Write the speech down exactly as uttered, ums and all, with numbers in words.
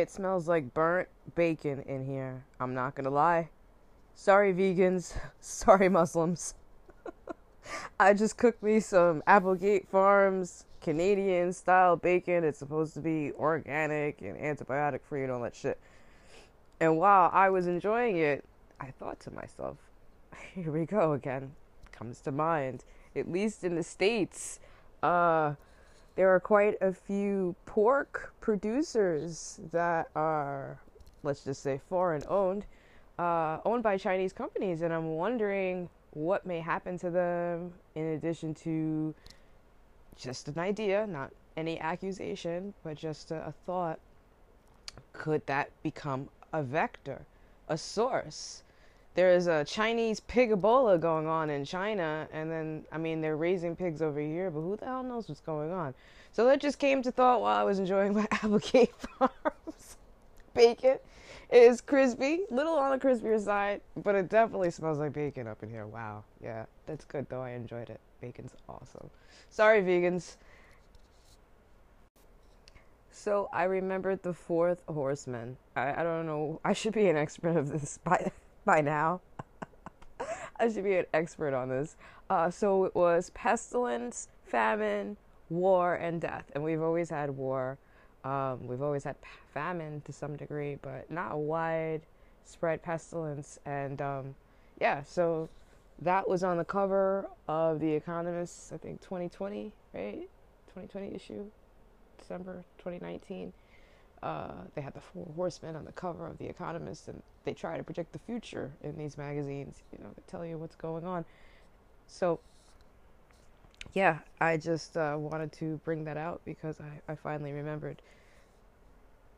It smells like burnt bacon in here. I'm not gonna lie. Sorry, vegans. Sorry, Muslims. I just cooked me some Applegate Farms Canadian style bacon. It's supposed to be organic and antibiotic free and all that shit. And while I was enjoying it, I thought to myself, here we go again. Comes to mind. At least in the States, uh, there are quite a few pork producers that are, let's just say, foreign owned, uh, owned by Chinese companies. And I'm wondering what may happen to them in addition to just an idea, not any accusation, but just a, a thought. Could that become a vector, a source? There is a Chinese pig Ebola going on in China, and then, I mean, they're raising pigs over here, but who the hell knows what's going on? So that just came to thought while I was enjoying my Applegate Farms bacon. It is crispy, little on the crispier side, but it definitely smells like bacon up in here. Wow. Yeah, that's good, though. I enjoyed it. Bacon's awesome. Sorry, vegans. So I remembered the fourth horseman. I, I don't know. I should be an expert of this by by now. I should be an expert on this. Uh, so it was pestilence, famine, war, and death. And we've always had war. Um, we've always had famine to some degree, but not a widespread pestilence. And um, yeah, so that was on the cover of The Economist, I think twenty twenty, right? twenty twenty issue, December twenty nineteen. Uh, they had the four horsemen on the cover of The Economist, and they try to predict the future in these magazines, you know, to tell you what's going on. So, yeah, I just uh, wanted to bring that out because I, I finally remembered